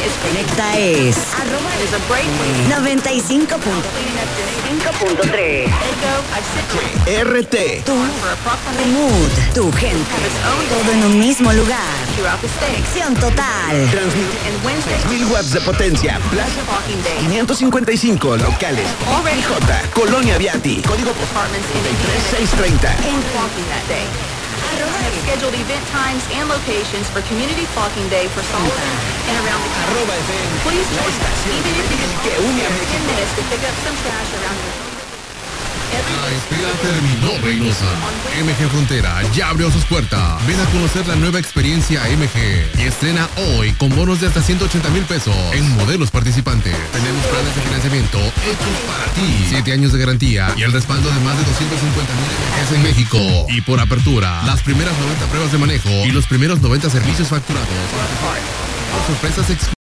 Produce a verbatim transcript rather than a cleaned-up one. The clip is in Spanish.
Conecta es noventa y cinco punto tres. R T. Tu, tu mood, tu gente. Todo en un mismo lugar. Conexión total. Transmite mil watts de potencia. Plaza quinientos cincuenta y cinco locales. I J. Colonia Viati. Código postal tres seis treinta. Scheduled event times and locations for Community Flocking Day for Sullivan and around the county. Arroba F M. Please join us, even if you Que une a ten minutes to pick up some trash around your La espera terminó, Reynosa. M G Frontera ya abrió sus puertas. Ven a conocer la nueva experiencia M G y estrena hoy con bonos de hasta ciento ochenta mil pesos en modelos participantes. Tenemos planes de financiamiento hechos para ti. Siete años de garantía y el respaldo de más de doscientos cincuenta mil M Gs en México. Y por apertura, las primeras noventa pruebas de manejo y los primeros noventa servicios facturados. Sorpresas exclusivas.